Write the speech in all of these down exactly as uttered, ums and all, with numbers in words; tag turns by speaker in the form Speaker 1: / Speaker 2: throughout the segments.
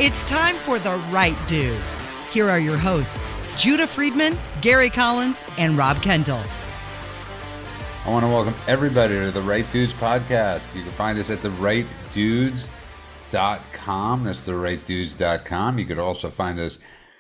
Speaker 1: It's time for The Right Dudes. Here are your hosts, Judah Friedman, Gary Collins, and Rob Kendall.
Speaker 2: I want to welcome everybody to the Right Dudes podcast. You can find us at the right dudes dot com. That's the right dudes dot com. You could also find us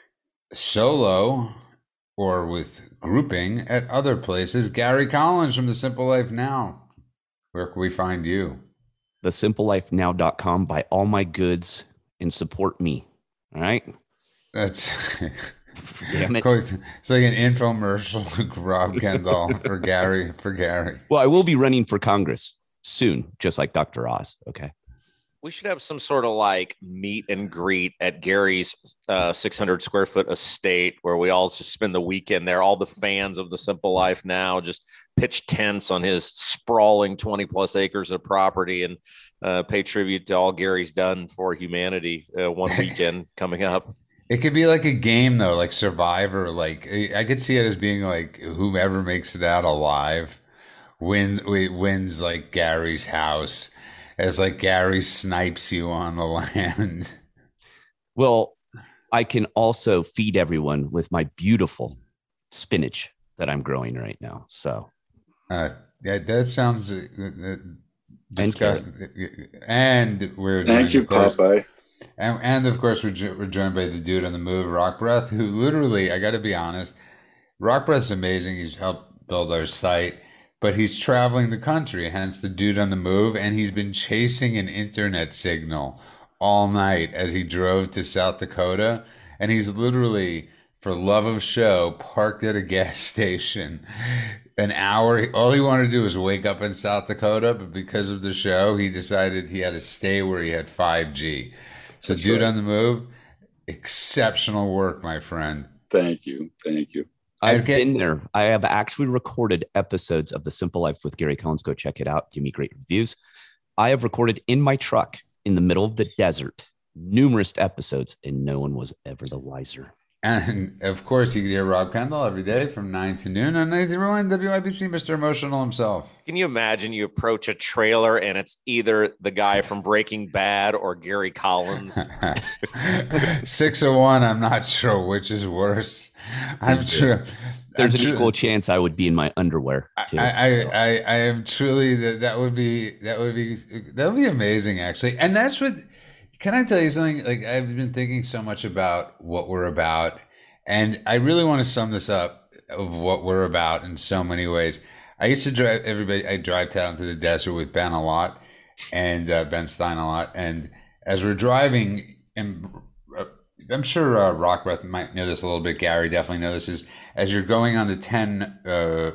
Speaker 2: solo or with grouping at other places. Gary Collins from The Simple Life Now. Where can we find you?
Speaker 3: the simple life now dot com. Buy all my goods and support me. All right.
Speaker 2: That's
Speaker 3: damn it.
Speaker 2: It's like an infomercial with Rob Kendall for Gary for Gary.
Speaker 3: Well, I will be running for Congress soon, just like Doctor Oz. Okay.
Speaker 4: We should have some sort of like meet and greet at Gary's uh, six hundred square foot estate where we all just spend the weekend there. All the fans of The Simple Life Now just pitch tents on his sprawling twenty plus acres of property and uh, pay tribute to all Gary's done for humanity uh, one weekend coming up.
Speaker 2: It could be like a game though, like Survivor. Like I could see it as being like whoever makes it out alive wins, wins like Gary's house. As like Gary snipes you on the land.
Speaker 3: Well, I can also feed everyone with my beautiful spinach that I'm growing right now. So,
Speaker 2: uh, yeah, that sounds uh, disgusting. And, and we're
Speaker 5: thank you, Popeye.
Speaker 2: And, and of course, we're, jo- we're joined by the dude on the move, Rock Breath, who literally, I got to be honest, Rock Breath's amazing. He's helped build our site. But he's traveling the country, hence the dude on the move, and he's been chasing an internet signal all night as he drove to South Dakota. And he's literally, for love of show, parked at a gas station an hour. All he wanted to do was wake up in South Dakota, but because of the show, he decided he had to stay where he had five G. So
Speaker 5: That's
Speaker 2: dude
Speaker 5: right.
Speaker 2: on the move, exceptional work, my friend.
Speaker 5: Thank you. Thank you.
Speaker 3: I've been there. I have actually recorded episodes of The Simple Life with Gary Collins. Go check it out. Give me great reviews. I have recorded in my truck in the middle of the desert, numerous episodes, and no one was ever the wiser.
Speaker 2: And of course, you can hear Rob Kendall every day from nine to noon on ninety-three point one W I B C, Mister Emotional himself.
Speaker 4: Can you imagine you approach a trailer and it's either the guy from Breaking Bad or Gary Collins?
Speaker 2: six oh one, I'm not sure which is worse. I'm sure.
Speaker 3: There's
Speaker 2: I'm
Speaker 3: an
Speaker 2: tru-
Speaker 3: equal chance I would be in my underwear too.
Speaker 2: I, I, I, I am truly that that would be that would be that would be amazing actually. And that's what can I tell you something? Like I've been thinking so much about what we're about, and I really want to sum this up of what we're about in so many ways. I used to drive everybody. I drive down to the desert with Ben a lot, and uh, Ben Stein a lot. And as we're driving, and uh, I'm sure uh, Rock Breath might know this a little bit. Gary definitely knows this. Is as you're going on the ten uh,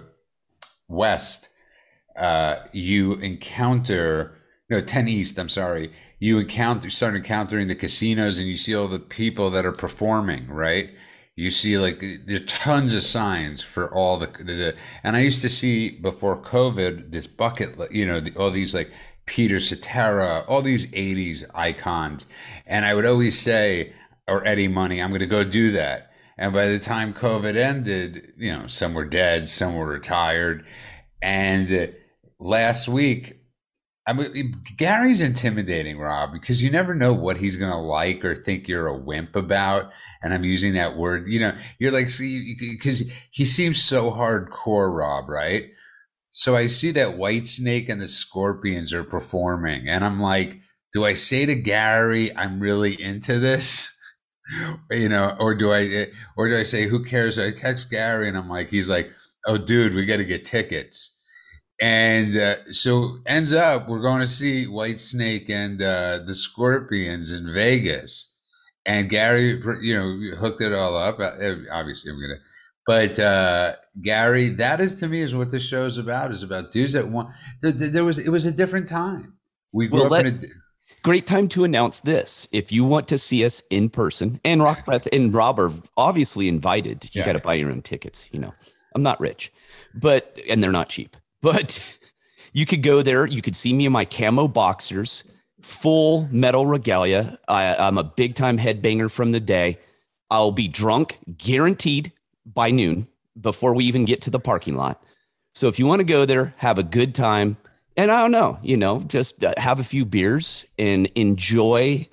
Speaker 2: West, uh, you encounter no ten East. I'm sorry. You encounter start encountering the casinos, and you see all the people that are performing. Right. You see like there are tons of signs for all the, the and I used to see before COVID this bucket, you know, the, all these like Peter Cetera, all these eighties icons, and I would always say, or Eddie Money, I'm going to go do that. And by the time COVID ended, you know, some were dead, some were retired, and uh, last week. I mean, Gary's intimidating, Rob, because you never know what he's going to like or think you're a wimp about. And I'm using that word, you know, you're like, see, because he seems so hardcore, Rob, right? So I see that Whitesnake and the Scorpions are performing. And I'm like, do I say to Gary, I'm really into this? You know, or do I, or do I say, who cares? I text Gary and I'm like, he's like, oh, dude, we got to get tickets. And uh, so ends up, we're going to see Whitesnake and uh, the Scorpions in Vegas. And Gary, you know, hooked it all up. Obviously, I'm going to. But uh, Gary, that is to me is what the show's about. Is about dudes that want. There, there was it was a different time. We grew
Speaker 3: Well,
Speaker 2: up
Speaker 3: let,
Speaker 2: in a.
Speaker 3: Great time to announce this. If you want to see us in person, and Rock Breath and Rob are obviously invited. You
Speaker 2: Yeah.
Speaker 3: got to buy your own tickets. You know, I'm not rich, but and they're not cheap. But you could go there. You could see me in my camo boxers, full metal regalia. I, I'm a big time headbanger from the day. I'll be drunk, guaranteed, by noon before we even get to the parking lot. So if you want to go there, have a good time. And I don't know, you know, just uh, have a few beers and enjoy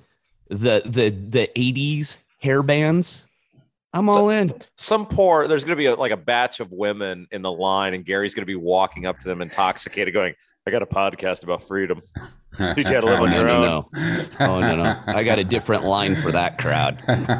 Speaker 3: the the the eighties hair bands. I'm all
Speaker 4: So-
Speaker 3: in.
Speaker 4: Some poor, there's going to be a, like a batch of women in the line, and Gary's going to be walking up to them intoxicated, going, "I got a podcast about freedom. Teach you how to live
Speaker 3: Oh,
Speaker 4: on
Speaker 3: no,
Speaker 4: your
Speaker 3: no,
Speaker 4: own."
Speaker 3: no. Oh, no, no. I got a different line for that crowd.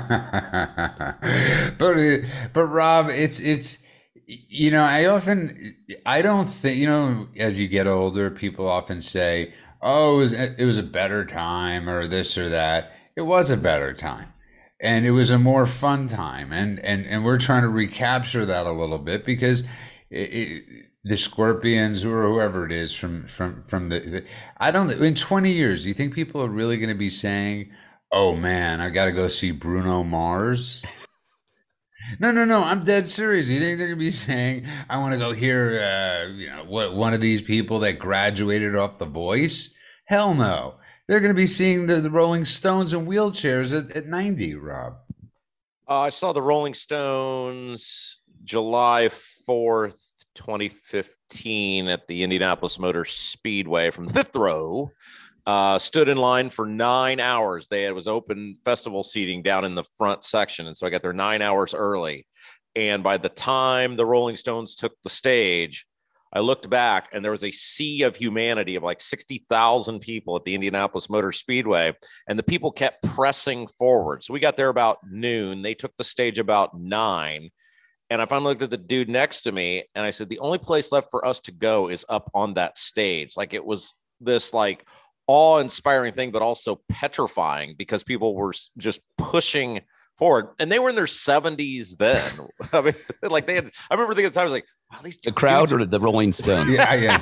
Speaker 2: but but Rob, it's it's you know, I often I don't think, you know, as you get older, people often say, "Oh, it was it was a better time," or this or that. It was a better time. And it was a more fun time, and and and we're trying to recapture that a little bit because it, it, the Scorpions or whoever it is from from from the, the I don't in twenty years, do you think people are really going to be saying, "Oh man, I got to go see Bruno Mars"? No, no, no. I'm dead serious. You think they're gonna be saying, "I want to go hear, uh, you know, what one of these people that graduated off The Voice"? Hell no. They're going to be seeing the, the Rolling Stones in wheelchairs at, at ninety, Rob.
Speaker 4: Uh, I saw the Rolling Stones July fourth, twenty fifteen at the Indianapolis Motor Speedway from the fifth row. Uh, stood in line for nine hours. They it was open festival seating down in the front section. And so I got there nine hours early. And by the time the Rolling Stones took the stage, I looked back and there was a sea of humanity of like sixty thousand people at the Indianapolis Motor Speedway, and the people kept pressing forward. So we got there about noon. They took the stage about nine. And I finally looked at the dude next to me and I said, the only place left for us to go is up on that stage. Like it was this like awe-inspiring thing, but also petrifying because people were just pushing forward, and they were in their seventies then. I mean, like they had, I remember thinking at the time, I was like, wow, these
Speaker 3: The crowd
Speaker 4: dudes
Speaker 3: or the Rolling Stones?
Speaker 2: Yeah, yeah.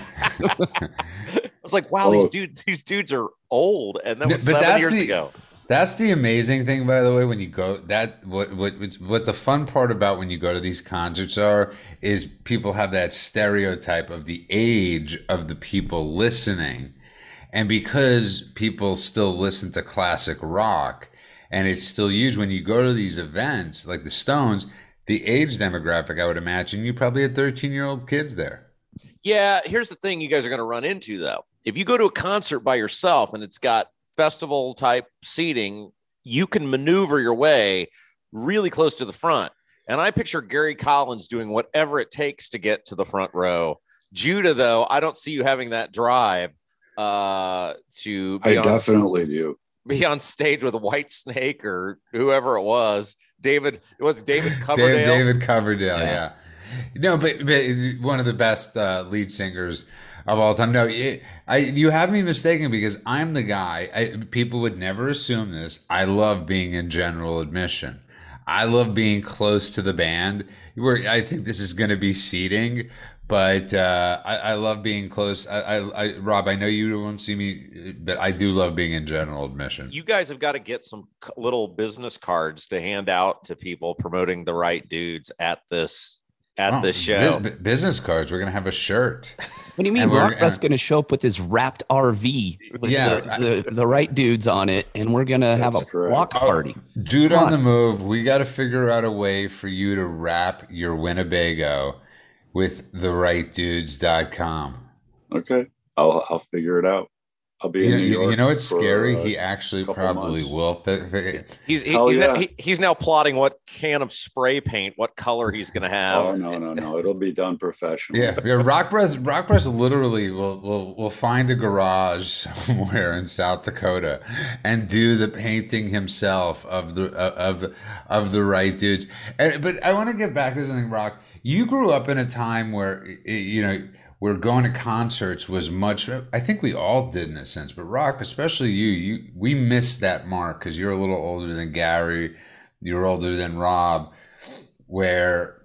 Speaker 4: I was like, wow,
Speaker 5: Oh.
Speaker 4: these dudes, these dudes are old, and that was
Speaker 2: But
Speaker 4: seven
Speaker 2: that's
Speaker 4: years
Speaker 2: the-
Speaker 4: ago.
Speaker 2: That's the amazing thing, by the way, when you go that what what what the fun part about when you go to these concerts are is people have that stereotype of the age of the people listening. And because people still listen to classic rock and it's still used when you go to these events like the Stones, the age demographic, I would imagine you probably had thirteen year old kids there.
Speaker 4: Yeah, here's the thing you guys are going to run into, though. If you go to a concert by yourself and it's got festival type seating, you can maneuver your way really close to the front. And I picture Gary Collins doing whatever it takes to get to the front row. Judah, though, I don't see you having that drive uh, to be
Speaker 5: I
Speaker 4: on,
Speaker 5: definitely do.
Speaker 4: be on stage with a White Snake or whoever it was. David, it was David Coverdale.
Speaker 2: David, David Coverdale,
Speaker 3: Yeah.
Speaker 2: yeah. No, but, but one of the best uh, lead singers of all time. No, it, I you have me mistaken because I'm the guy. I, people would never assume this. I love being in general admission. I love being close to the band. Where I think this is going to be seating, but uh, I, I love being close. I, I, I, Rob, I know you won't see me, but I do love being in general admission.
Speaker 4: You guys have got to get some c- little business cards to hand out to people promoting the right dudes at this at
Speaker 2: Oh,
Speaker 4: this show.
Speaker 2: bus- business cards. We're gonna have a shirt.
Speaker 3: What do you mean?
Speaker 2: And we're-
Speaker 3: Rockbreath's going to show up with his wrapped R V with
Speaker 2: Yeah.
Speaker 3: the, the, the right dudes on it, and we're going to have a
Speaker 5: That's correct.
Speaker 3: block party.
Speaker 2: Dude
Speaker 3: Come
Speaker 2: on
Speaker 3: on.
Speaker 2: the move, we got to figure out a way for you to wrap your Winnebago with the right dudes dot com.
Speaker 5: Okay, I'll I'll figure it out. I'll be
Speaker 2: You
Speaker 5: in
Speaker 2: know,
Speaker 5: New
Speaker 2: you,
Speaker 5: York.
Speaker 2: you know what's
Speaker 5: for,
Speaker 2: scary?
Speaker 5: uh,
Speaker 2: He actually
Speaker 5: couple
Speaker 2: probably
Speaker 5: months.
Speaker 2: will. fi- fi-
Speaker 4: He's he,
Speaker 5: Hell
Speaker 4: he's, now,
Speaker 5: yeah.
Speaker 4: he, he's now plotting what can of spray paint, what color he's going to have.
Speaker 5: Oh no no no! It'll be done professionally.
Speaker 2: Yeah, yeah. Rock Breath, Rock Breath literally will will will find a garage somewhere in South Dakota and do the painting himself of the of of the right dudes. And, but I want to get back to something, Rock. You grew up in a time where you know where going to concerts was much. I think we all did in a sense, but Rock, especially you, you we missed that mark because you're a little older than Gary, you're older than Rob, where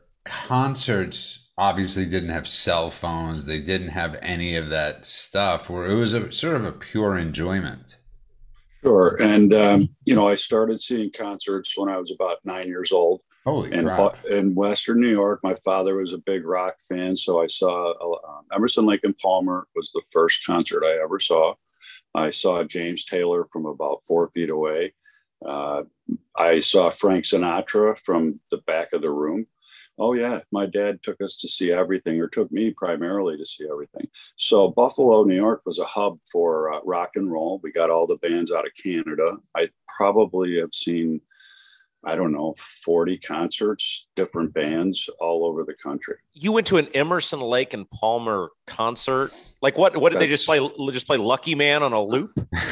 Speaker 2: concerts obviously didn't have cell phones, they didn't have any of that stuff, where it was a sort of a pure enjoyment.
Speaker 5: Sure. And um, you know, I started seeing concerts when I was about nine years old.
Speaker 2: Holy
Speaker 5: And
Speaker 2: crap!
Speaker 5: in Western New York, my father was a big rock fan, so I saw uh, Emerson, Lake and Palmer was the first concert I ever saw. I saw James Taylor from about four feet away. Uh, I saw Frank Sinatra from the back of the room. Oh yeah, my dad took us to see everything, or took me primarily to see everything. So Buffalo, New York was a hub for uh, rock and roll. We got all the bands out of Canada. I probably have seen, I don't know, forty concerts, different bands all over the country.
Speaker 4: You went to an Emerson, Lake and Palmer concert. Like what? What did That's, they just play? Just play Lucky Man on a loop?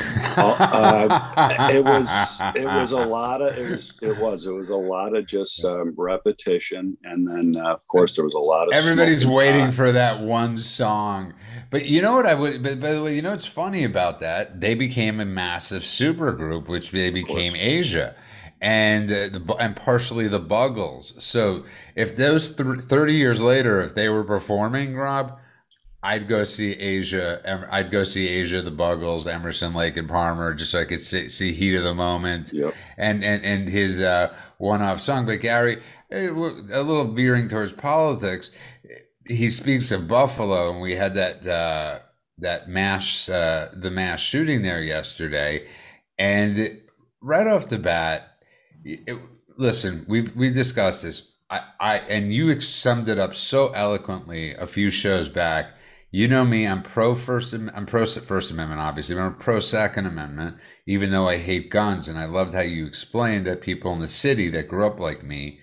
Speaker 5: uh, it was. It was a lot of. It was. It was. It was a lot of just um, repetition, and then uh, of course there was a lot of.
Speaker 2: Everybody's waiting pot. for that one song, but you know what I would. But by the way, you know what's funny about that? They became a massive supergroup, which they became Asia. And uh, the, and partially the Buggles. So if those th- thirty years later, if they were performing, Rob, I'd go see Asia. I'd go see Asia, the Buggles, Emerson, Lake and Palmer, just so I could see, see Heat of the Moment,
Speaker 5: yep.
Speaker 2: and and and his uh, one-off song. But Gary, a little veering towards politics, he speaks of Buffalo, and we had that uh, that mass uh, the mass shooting there yesterday, and right off the bat. It, listen, we we discussed this. I, I and you summed it up so eloquently a few shows back. You know me, I'm pro first. I'm pro First Amendment, obviously. I'm pro Second Amendment, even though I hate guns. And I loved how you explained that people in the city that grew up like me,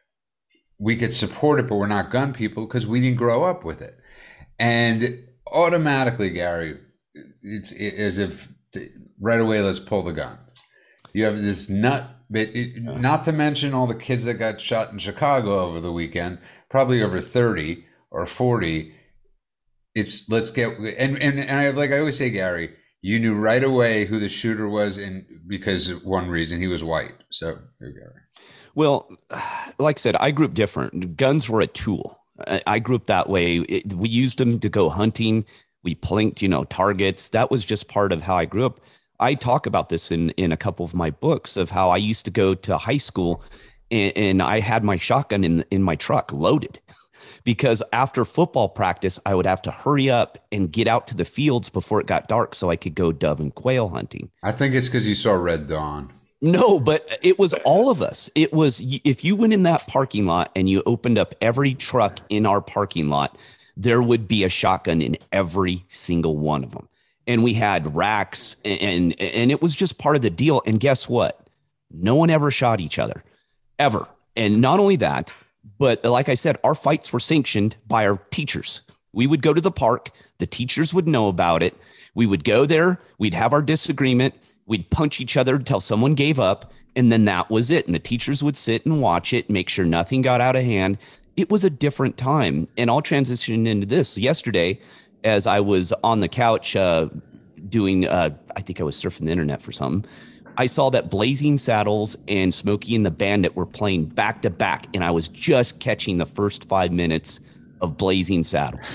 Speaker 2: we could support it, but we're not gun people because we didn't grow up with it. And automatically, Gary, it's it, as if right away, let's pull the guns. You have this nut. But it, not to mention all the kids that got shot in Chicago over the weekend, probably over thirty or forty. It's let's get and and, and I, like I always say, Gary, you knew right away who the shooter was, and because of one reason, he was white. So here, Gary.
Speaker 3: Well, like I said, I grew up different. Guns were a tool. I, I grew up that way. It, we used them to go hunting. We plinked, you know, targets. That was just part of how I grew up. I talk about this in, in a couple of my books of how I used to go to high school and, and I had my shotgun in, in my truck loaded because after football practice, I would have to hurry up and get out to the fields before it got dark so I could go dove and quail hunting.
Speaker 2: I think it's because you saw Red Dawn.
Speaker 3: No, but it was all of us. It was if you went in that parking lot and you opened up every truck in our parking lot, there would be a shotgun in every single one of them. And we had racks and, and and it was just part of the deal. And guess what? No one ever shot each other, ever. And not only that, but like I said, our fights were sanctioned by our teachers. We would go to the park. The teachers would know about it. We would go there. We'd have our disagreement. We'd punch each other until someone gave up. And then that was it. And the teachers would sit and watch it, make sure nothing got out of hand. It was a different time. And I'll transition into this. Yesterday, as I was on the couch uh, doing, uh, I think I was surfing the internet for something, I saw that Blazing Saddles and Smokey and the Bandit were playing back to back, and I was just catching the first five minutes of Blazing Saddles.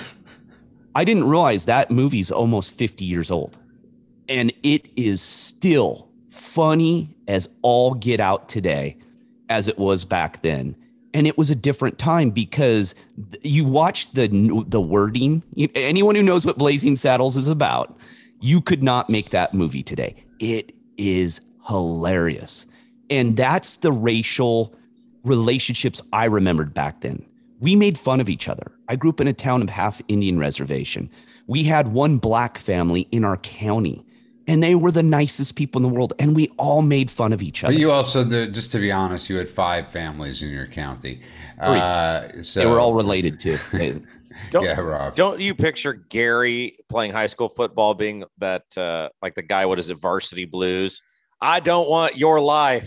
Speaker 3: I didn't realize that movie's almost fifty years old, and it is still funny as all get out today as it was back then. And it was a different time because you watch the the wording. Anyone who knows what Blazing Saddles is about, you could not make that movie today. It is hilarious. And that's the racial relationships I remembered back then. We made fun of each other. I grew up in a town of half Indian reservation. We had one black family in our county, and they were the nicest people in the world, and we all made fun of each other.
Speaker 2: But you also, the, just to be honest, you had five families in your county. Uh, so
Speaker 3: they were all related too.
Speaker 4: Don't,
Speaker 2: yeah, Rob.
Speaker 4: Don't you picture Gary playing high school football being that, uh, like the guy, what is it, Varsity Blues? I don't want your life.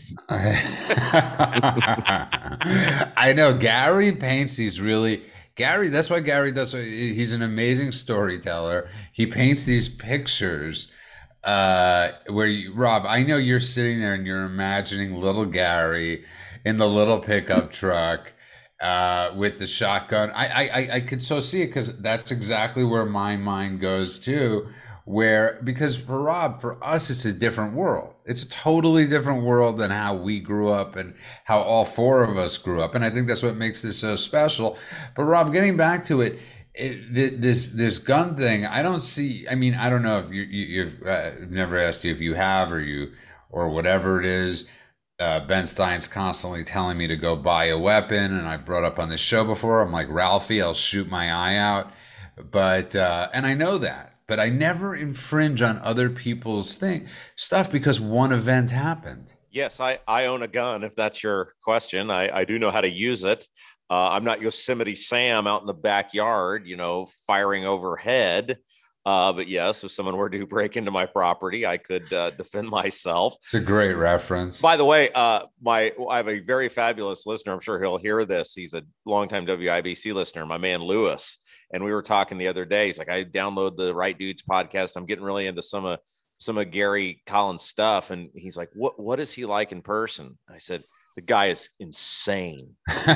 Speaker 2: I know Gary paints these really, Gary, that's why Gary does, he's an amazing storyteller. He paints these pictures uh, where you, Rob, I know you're sitting there and you're imagining little Gary in the little pickup truck uh, with the shotgun. I, I, I could so see it because that's exactly where my mind goes too. Where, because for Rob, for us, it's a different world. It's a totally different world than how we grew up and how all four of us grew up. And I think that's what makes this so special. But Rob, getting back to it, it this this gun thing, I don't see, I mean, I don't know if you, you, you've uh, never asked you if you have or you, or whatever it is. uh, Ben Stein's constantly telling me to go buy a weapon, and I brought up on this show before. I'm like, Ralphie, I'll shoot my eye out, but uh, and I know that, but I never infringe on other people's thing stuff because one event happened.
Speaker 4: Yes, I, I own a gun, if that's your question. I, I do know how to use it. Uh, I'm not Yosemite Sam out in the backyard, you know, firing overhead. Uh, but yes, if someone were to break into my property, I could uh, defend myself.
Speaker 2: It's a great reference.
Speaker 4: By the way, uh, my I have a very fabulous listener. I'm sure he'll hear this. He's a longtime W I B C listener, my man Lewis. And we were talking the other day. He's like, I download the Right Dudes podcast. I'm getting really into some of some of Gary Collins stuff. And he's like, what what is he like in person? I said, the guy is insane.
Speaker 3: You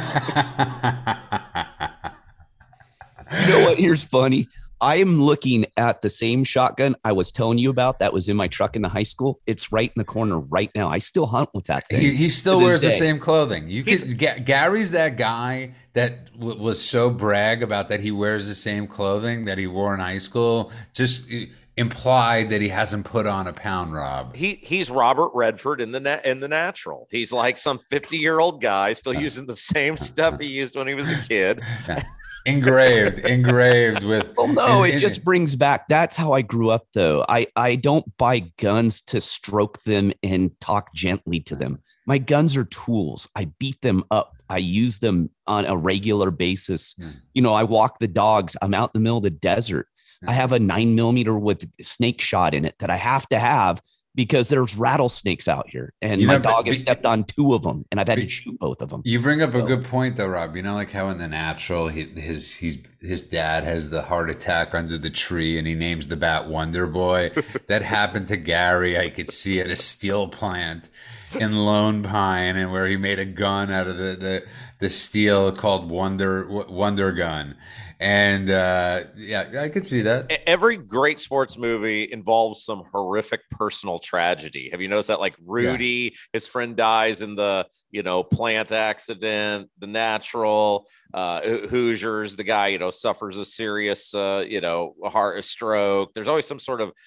Speaker 3: know what? Here's funny. I am looking at the same shotgun I was telling you about that was in my truck in the high school. It's right in the corner right now. I still hunt with that thing.
Speaker 2: He, he still wears the same clothing. You could, G- Gary's that guy that w- was so brag about that he wears the same clothing that he wore in high school. Just implied that he hasn't put on a pound, Rob.
Speaker 4: He he's Robert Redford in the na- in the Natural. He's like some fifty year old guy still using the same stuff he used when he was a kid.
Speaker 2: engraved engraved with
Speaker 3: well no
Speaker 2: in,
Speaker 3: it just brings back, that's how I grew up though. I I don't buy guns to stroke them and talk gently to them. My guns are tools. I beat them up. I use them on a regular basis. mm. You know, I walk the dogs. I'm out in the middle of the desert. mm. I have a nine millimeter with snake shot in it that I have to have because there's rattlesnakes out here, and you my know, dog has be, stepped on two of them, and I've had be, to shoot both of them.
Speaker 2: You bring up so. a good point, though, Rob. You know, like how in The Natural, he, his he's his dad has the heart attack under the tree, and he names the bat Wonder Boy. That happened to Gary. I could see at a steel plant in Lone Pine, and where he made a gun out of the the, the steel called Wonder Wonder Gun. And uh, yeah, I could see that.
Speaker 4: Every great sports movie involves some horrific personal tragedy. Have you noticed that? Like Rudy, yeah. his friend dies in the, you know, plant accident. The Natural, uh, Hoosiers, the guy, you know, suffers a serious, uh, you know, heart a stroke. There's always some sort of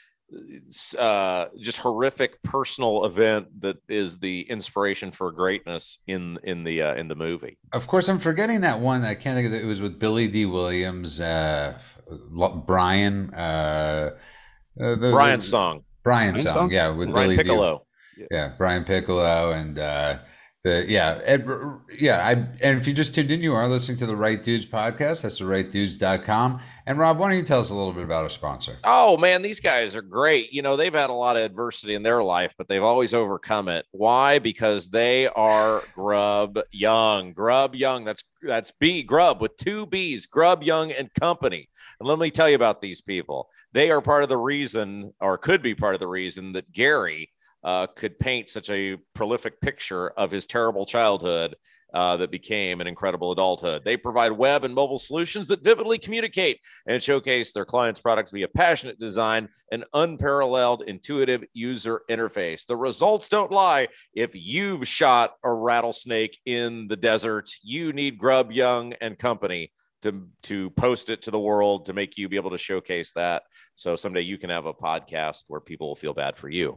Speaker 4: uh just horrific personal event that is the inspiration for greatness in in the uh, in the movie.
Speaker 2: Of course, I'm forgetting that one. I can't think of it. It was with Billy D. Williams, uh Brian uh the,
Speaker 4: Brian's song
Speaker 2: Brian's song, song yeah with
Speaker 4: Brian
Speaker 2: Billy
Speaker 4: Piccolo
Speaker 2: D. yeah Brian Piccolo and uh The, yeah, Ed, yeah. I, and if you just tuned in, you are listening to the Right Dudes podcast. That's the right dudes dot com. And Rob, why don't you tell us a little bit about our sponsor?
Speaker 4: Oh, man, these guys are great. You know, they've had a lot of adversity in their life, but they've always overcome it. Why? Because they are Grub Young. Grub Young. That's that's B, Grub with two B's, Grub Young and Company. And let me tell you about these people. They are part of the reason, or could be part of the reason, that Gary Uh, could paint such a prolific picture of his terrible childhood uh, that became an incredible adulthood. They provide web and mobile solutions that vividly communicate and showcase their clients' products via passionate design and unparalleled intuitive user interface. The results don't lie. If you've shot a rattlesnake in the desert, you need Grub Young and Company to, to post it to the world, to make you be able to showcase that. So someday you can have a podcast where people will feel bad for you.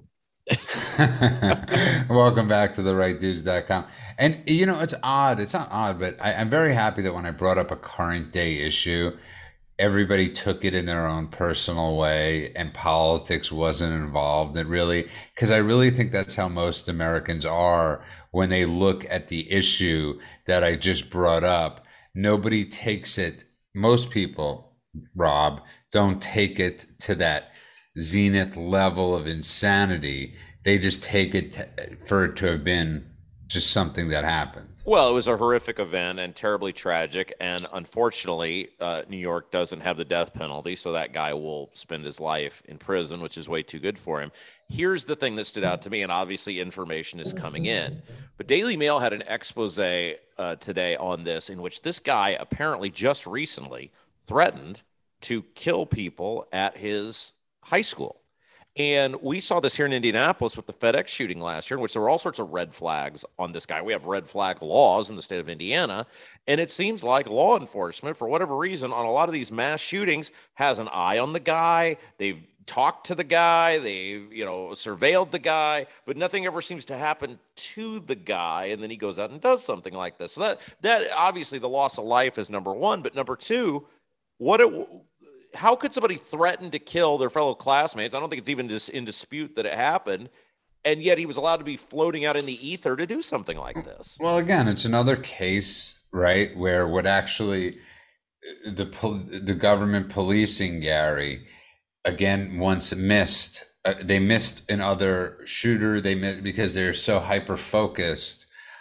Speaker 2: Welcome back to the right dudes dot com. And you know, it's odd, it's not odd, but I, I'm very happy that when I brought up a current day issue, everybody took it in their own personal way and politics wasn't involved. It really, because I really think that's how most Americans are when they look at the issue that I just brought up. Nobody takes it, most people, Rob, don't take it to that zenith level of insanity. They just take it to, for it to have been just something that happened.
Speaker 4: Well, it was a horrific event and terribly tragic. And unfortunately, uh, New York doesn't have the death penalty. So that guy will spend his life in prison, which is way too good for him. Here's the thing that stood out to me. And obviously information is coming in. But Daily Mail had an expose uh, today on this, in which this guy apparently just recently threatened to kill people at his high school. And we saw this here in Indianapolis with the FedEx shooting last year, in which there were all sorts of red flags on this guy. We have red flag laws in the state of Indiana. And it seems like law enforcement, for whatever reason, on a lot of these mass shootings, has an eye on the guy. They've talked to the guy, they, you know, surveilled the guy, but nothing ever seems to happen to the guy. And then he goes out and does something like this. So that, that obviously the loss of life is number one, but number two, what, it, how could somebody threaten to kill their fellow classmates? I don't think it's even just in dispute that it happened. And yet he was allowed to be floating out in the ether to do something like this.
Speaker 2: Well, again, it's another case, right, where what actually the the government policing, Gary, again, once missed. Uh, they missed another shooter. They missed because they're so hyper focused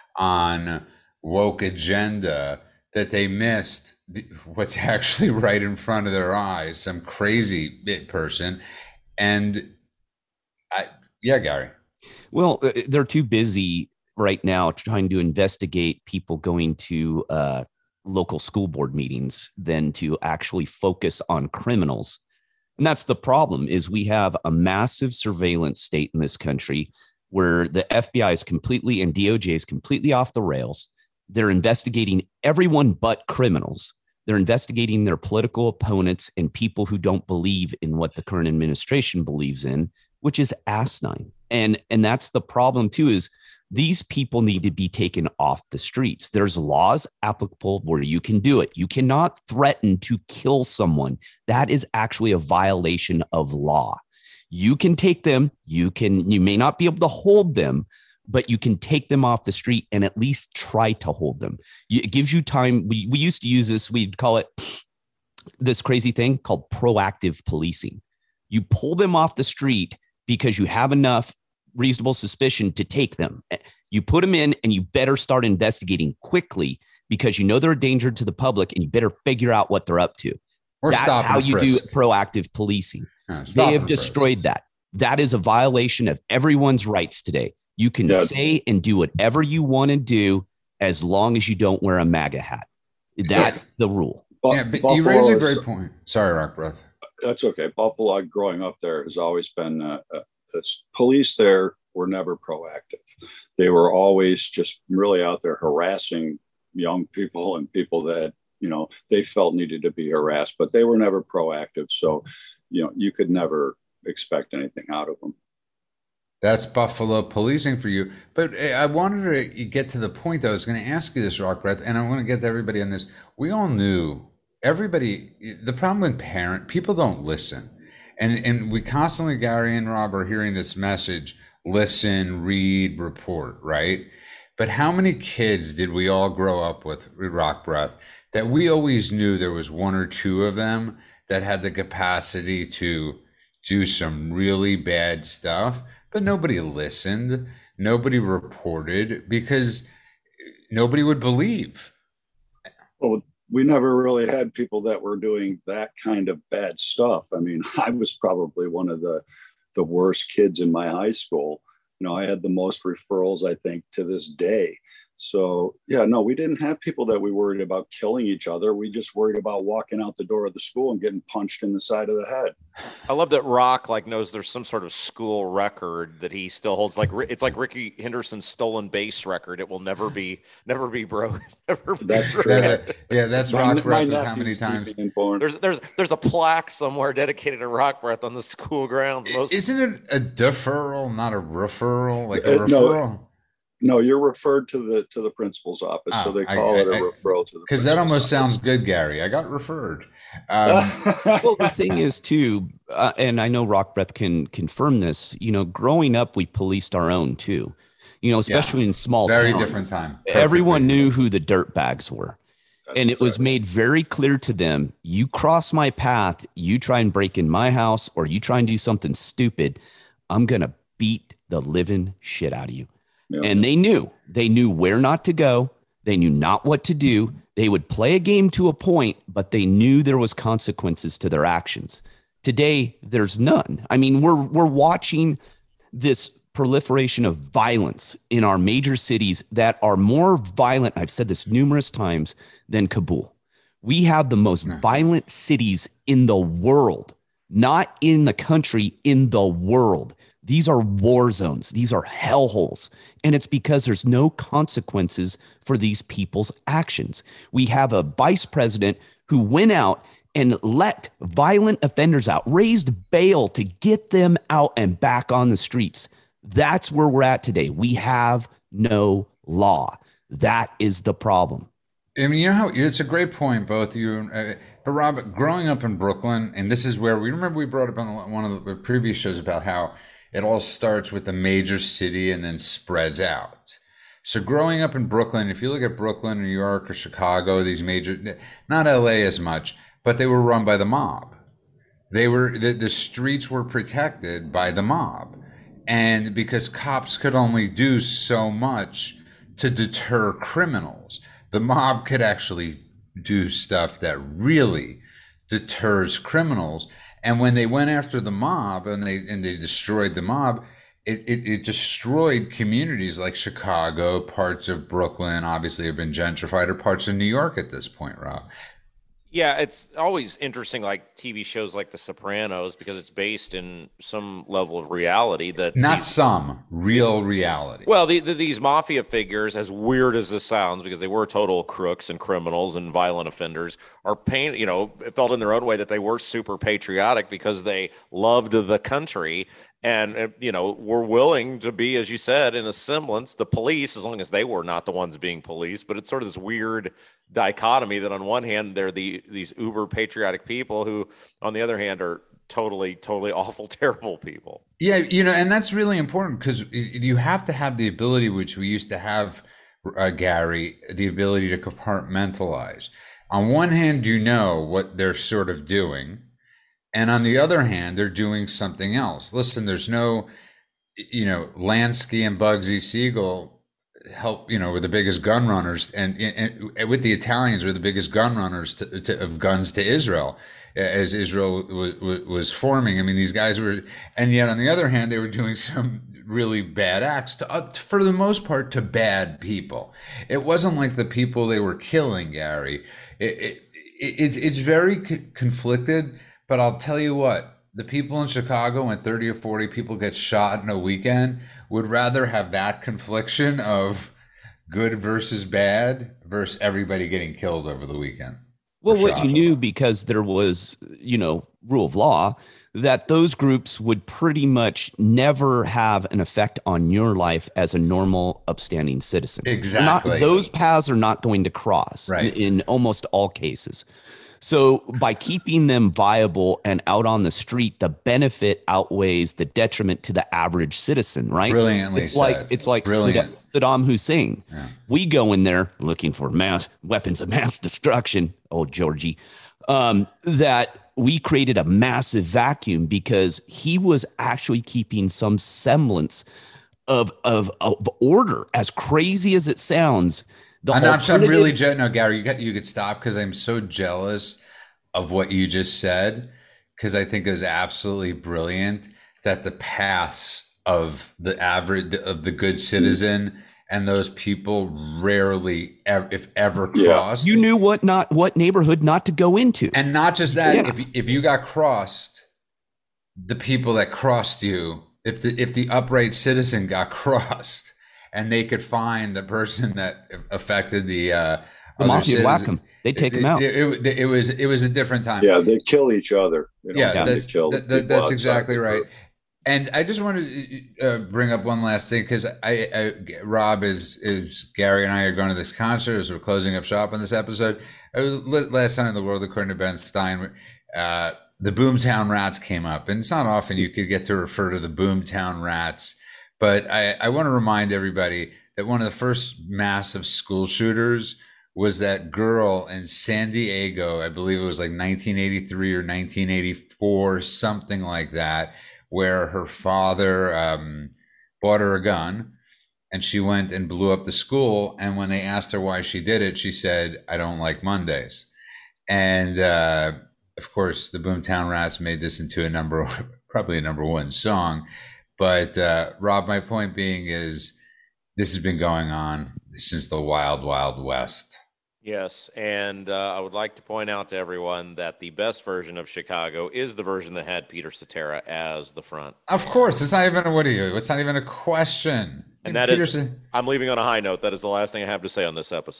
Speaker 2: on woke agenda that they missed the, what's actually right in front of their eyes. Some crazy bit person, and I, yeah, Gary.
Speaker 3: Well, they're too busy right now trying to investigate people going to uh, local school board meetings than to actually focus on criminals. And that's the problem, is we have a massive surveillance state in this country where the F B I is completely and D O J is completely off the rails. They're investigating everyone but criminals. They're investigating their political opponents and people who don't believe in what the current administration believes in, which is asinine. And, and that's the problem, too, is these people need to be taken off the streets. There's laws applicable where you can do it. You cannot threaten to kill someone. That is actually a violation of law. You can take them. You can, you may not be able to hold them, but you can take them off the street and at least try to hold them. It gives you time. We, we used to use this. We'd call it this crazy thing called proactive policing. You pull them off the street because you have enough reasonable suspicion to take them. You put them in and you better start investigating quickly because you know they're a danger to the public and you better figure out what they're up to.
Speaker 2: Or
Speaker 3: That's
Speaker 2: stop
Speaker 3: how you
Speaker 2: frisk.
Speaker 3: do proactive policing.
Speaker 2: Yeah, stop
Speaker 3: they have
Speaker 2: and
Speaker 3: destroyed
Speaker 2: frisk.
Speaker 3: that. That is a violation of everyone's rights today. You can
Speaker 5: Yeah.
Speaker 3: say and do whatever you want to do as long as you don't wear a MAGA hat. That's the rule.
Speaker 5: Bu-
Speaker 2: Yeah, but
Speaker 5: Buffalo
Speaker 2: you raise a
Speaker 5: is-
Speaker 2: great point. Sorry, Rock Breath.
Speaker 5: That's okay. Buffalo, growing up there, has always been uh, uh, the police there were never proactive. They were always just really out there harassing young people and people that, you know, they felt needed to be harassed, but they were never proactive. So, you know, you could never expect anything out of them.
Speaker 2: That's Buffalo policing for you. But I wanted to get to the point, though. I was going to ask you this, Rock Breath, and I want to get to everybody on this. We all knew, everybody, the problem with parent, people don't listen. And and we constantly, Gary and Rob, are hearing this message, listen, read, report, right? But how many kids did we all grow up with, Rock Breath, that we always knew there was one or two of them that had the capacity to do some really bad stuff, but nobody listened, nobody reported, because nobody would believe.
Speaker 5: Well, we never really had people that were doing that kind of bad stuff. I mean, I was probably one of the the worst kids in my high school. You know, I had the most referrals, I think, to this day. So, yeah, no, we didn't have people that we worried about killing each other. We just worried about walking out the door of the school and getting punched in the side of the head.
Speaker 4: I love that Rock like knows there's some sort of school record that he still holds. Like it's like Ricky Henderson's stolen base record. It will never be, never be broken. Never be
Speaker 5: That's
Speaker 4: broken.
Speaker 2: Yeah, that- yeah, that's
Speaker 5: My-
Speaker 2: Rock
Speaker 5: my
Speaker 2: Breath. How many
Speaker 5: nephews keep
Speaker 2: times?
Speaker 5: me informed.
Speaker 4: There's there's there's a plaque somewhere dedicated to Rock Breath on the school grounds. Most
Speaker 2: Isn't it a deferral, not a referral? Like a
Speaker 5: Uh, no,
Speaker 2: referral?
Speaker 5: No, you're referred to the to the principal's office,
Speaker 2: Oh,
Speaker 5: so they
Speaker 2: I-
Speaker 5: call
Speaker 2: I-
Speaker 5: it a
Speaker 2: I-
Speaker 5: referral to the.
Speaker 2: Because that almost
Speaker 5: principal's
Speaker 2: sounds good, Gary. I got referred. Um,
Speaker 3: Well, the thing is, too, uh, and I know Rock Breath can confirm this, you know, growing up, we policed our own, too. You know, especially in small
Speaker 2: very
Speaker 3: towns.
Speaker 2: different time.
Speaker 3: Everyone
Speaker 2: Perfectly.
Speaker 3: knew who the dirt bags were.
Speaker 5: That's
Speaker 3: And it was
Speaker 5: correct.
Speaker 3: made very clear to them, you cross my path, you try and break in my house, or you try and do something stupid, I'm going to beat the living shit out of you.
Speaker 5: Yeah.
Speaker 3: And they knew. They knew where not to go. They knew not what to do. They would play a game to a point, but they knew there was consequences to their actions. Today, there's none. I mean, we're we're watching this proliferation of violence in our major cities that are more violent, I've said this numerous times, than Kabul. We have the most violent cities in the world, not in the country, in the world. These are war zones. These are hellholes. And it's because there's no consequences for these people's actions. We have a vice president who went out and let violent offenders out, raised bail to get them out and back on the streets. That's where we're at today. We have no law. That is the problem.
Speaker 2: I mean, you know how it's a great point, both of you. Uh, but Rob, growing up in Brooklyn, and this is where we remember we brought up on one of the previous shows about how it all starts with the major city and then spreads out. So growing up in Brooklyn, if you look at Brooklyn, New York, or Chicago, these major, not L A as much, but they were run by the mob. They were the, the streets were protected by the mob, and because cops could only do so much to deter criminals, the mob could actually do stuff that really deters criminals. And when they went after the mob and they and they destroyed the mob, it, it, it destroyed communities like Chicago, parts of Brooklyn, obviously have been gentrified, or parts of New York at this point, Rob.
Speaker 4: Yeah, it's always interesting, like T V shows like The Sopranos, because it's based in some level of reality that
Speaker 2: not
Speaker 4: these,
Speaker 2: some real reality.
Speaker 4: Well, the, the, these mafia figures, as weird as this sounds, because they were total crooks and criminals and violent offenders, are pain. You know, it felt in their own way that they were super patriotic because they loved the country. And, you know, were willing to be, as you said, in a semblance, the police, as long as they were not the ones being policed. But it's sort of this weird dichotomy that on one hand, they're the these uber patriotic people who, on the other hand, are totally, totally awful, terrible people.
Speaker 2: Yeah, you know, and that's really important because you have to have the ability, which we used to have, uh, Gary, the ability to compartmentalize. On one hand, you know what they're sort of doing. And on the other hand, they're doing something else. Listen, there's no, you know, Lansky and Bugsy Siegel help, you know, were the biggest gun runners, and, and, and with the Italians were the biggest gun runners to, to, of guns to Israel as Israel was, was forming. I mean, these guys were, and yet on the other hand, they were doing some really bad acts to, uh, for the most part, to bad people. It wasn't like the people they were killing, Gary. It, it, it it's very c- conflicted. But I'll tell you what, the people in Chicago, when thirty or forty people get shot in a weekend, would rather have that confliction of good versus bad versus everybody getting killed over the weekend.
Speaker 3: Well, what you knew, because there was, you know, rule of law, that those groups would pretty much never have an effect on your life as a normal, upstanding citizen.
Speaker 2: Exactly.
Speaker 3: Not, those paths are not going to cross,
Speaker 2: right,
Speaker 3: in, in almost all cases. So by keeping them viable and out on the street, the benefit outweighs the detriment to the average citizen, right?
Speaker 2: Brilliantly
Speaker 3: it's
Speaker 2: said.
Speaker 3: Like, it's like Saddam, Saddam Hussein. Yeah. We go in there looking for mass weapons of mass destruction, oh, Georgie, um, that we created a massive vacuum because he was actually keeping some semblance of, of, of order, as crazy as it sounds. The
Speaker 2: I'm, not, I'm really je- no, Gary. You got you could stop because I'm so jealous of what you just said, because I think it was absolutely brilliant that the paths of the average of the good citizen and those people rarely, ever, if ever, crossed.
Speaker 3: Yeah. You knew what not what neighborhood not to go into,
Speaker 2: and not just that.
Speaker 3: Yeah.
Speaker 2: If if you got crossed, the people that crossed you, if the if the upright citizen got crossed, and they could find the person that affected the uh,
Speaker 3: the mafia, whack them. They take
Speaker 2: it,
Speaker 3: them out.
Speaker 2: It, it, it, it was it was a different time.
Speaker 5: Yeah, they kill each other.
Speaker 2: Yeah, that's, that, that, that's exactly right. And I just wanted to uh, bring up one last thing, because I, I Rob is is Gary and I are going to this concert as we're closing up shop on this episode. I was, last time in the world, according to Ben Stein, uh, the Boomtown Rats came up, and it's not often you could get to refer to the Boomtown Rats. But I, I want to remind everybody that one of the first massive school shooters was that girl in San Diego. I believe it was like nineteen eighty-three or nineteen eighty-four, something like that, where her father um, bought her a gun and she went and blew up the school. And when they asked her why she did it, she said, "I don't like Mondays." And uh, of course, the Boomtown Rats made this into a number, probably a number one song. But uh, Rob, my point being is this has been going on since the wild, wild west.
Speaker 4: Yes, and uh, I would like to point out to everyone that the best version of Chicago is the version that had Peter Cetera as the front.
Speaker 2: Of course, it's not even a, what are you? It's not even a question.
Speaker 4: And that
Speaker 2: Peter
Speaker 4: is, I'm leaving on a high note. That is the last thing I have to say on this episode.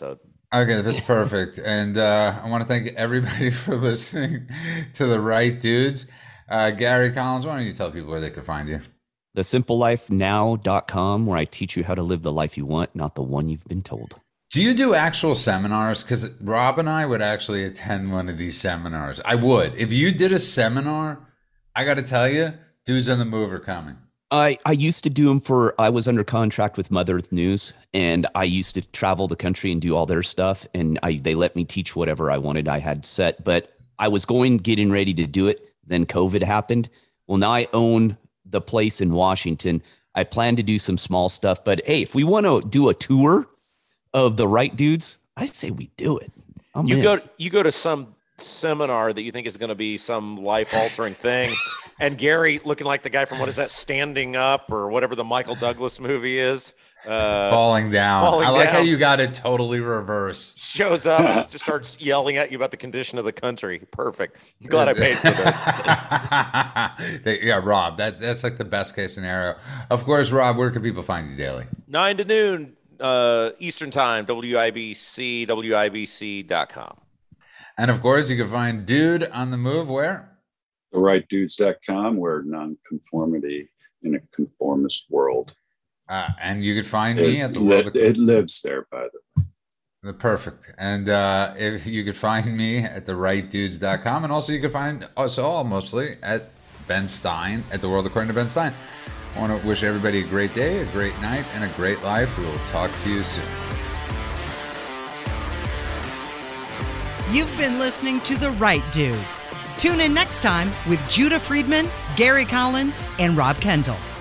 Speaker 2: Okay, that's perfect. And uh, I want to thank everybody for listening to The Right Dudes. Uh, Gary Collins, why don't you tell people where they can find you?
Speaker 3: the simple life now dot com, where I teach you how to live the life you want, not the one you've been told.
Speaker 2: Do you do actual seminars? Because Rob and I would actually attend one of these seminars. I would. If you did a seminar, I got to tell you, Dudes on the Move are coming.
Speaker 3: I, I used to do them for, I was under contract with Mother Earth News, and I used to travel the country and do all their stuff. And I, they let me teach whatever I wanted. I had set, but I was going, getting ready to do it. Then COVID happened. Well, now I own the place in Washington. I plan to do some small stuff, but hey, if we want to do a tour of the Right Dudes, I say we do it. I'm
Speaker 4: You
Speaker 3: in.
Speaker 4: go, you go to some seminar that you think is going to be some life altering thing. And Gary looking like the guy from, what is that, Standing Up or whatever the Michael Douglas movie is. Uh,
Speaker 2: falling down.
Speaker 4: falling
Speaker 2: I like how
Speaker 4: down.
Speaker 2: you got it totally reversed.
Speaker 4: shows up and just starts yelling at you about the condition of the country. Perfect. I'm glad I paid for this.
Speaker 2: They- yeah, Rob, that, that's like the best case scenario. Of course, Rob, where can people find you daily?
Speaker 4: Nine to noon uh, Eastern time, W I B C, W I B C dot com.
Speaker 2: And of course, you can find Dude on the Move where?
Speaker 5: the right dudes dot com, where nonconformity in a conformist world.
Speaker 2: Uh, and you can find me
Speaker 5: It,
Speaker 2: at the
Speaker 5: li-
Speaker 2: World of
Speaker 5: it lives there, by the way.
Speaker 2: The Perfect. And uh, if you could find me at the right dudes dot com. And also you can find us all mostly at Ben Stein, at the World According to Ben Stein. I want to wish everybody a great day, a great night, and a great life. We will talk to you soon.
Speaker 1: You've been listening to The Right Dudes. Tune in next time with Judah Friedman, Gary Collins, and Rob Kendall.